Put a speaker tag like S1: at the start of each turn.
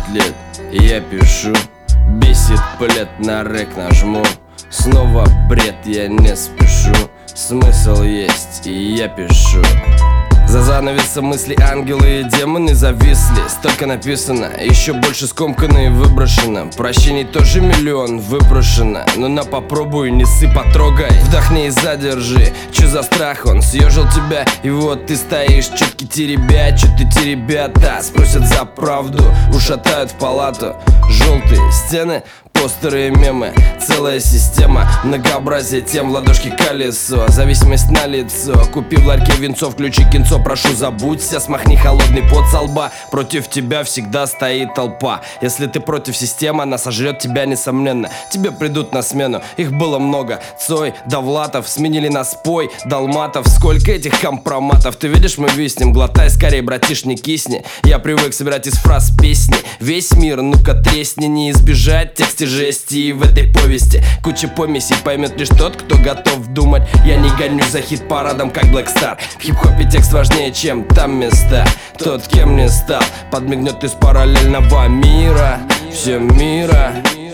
S1: лет, и я пишу. Бесит плед, на рэк нажму. Снова бред, я не спешу. Смысл есть, и я пишу. За занавесом мысли ангелы и демоны зависли. Столько написано, еще больше скомкано и выброшено. Прощений тоже миллион выпрошено. Но на попробуй, несы, потрогай. Вдохни и задержи. Че за страх, он съежил тебя. И вот ты стоишь, четки теребя. Че ты теребята, спросят за правду. Ушатают в палату. Желтые стены, постеры и мемы. Целая система, многообразие тем. В ладошке колесо, зависимость на лицо. Купи в ларьке винцо, включи кинцо. Прошу, забудься, смахни холодный пот со лба. Против тебя всегда стоит толпа. Если ты против системы, она сожрет тебя, несомненно. Тебе придут на смену, их было много. Цой, Довлатов, сменили на спой. Долматов, сколько этих компроматов. Ты видишь, мы виснем, глотай скорее, братиш, не кисни. Я привык собирать из фраз песни. Весь мир, ну-ка тресни, не избежать тексте жести. И в этой повести куча помесей, поймет лишь тот, кто готов думать. Я не гонюсь за хит-парадом, как Black Star. В хип-хопе текст важнее, чем там места. Тот, кем не стал, подмигнет из параллельного мира. Всем мира.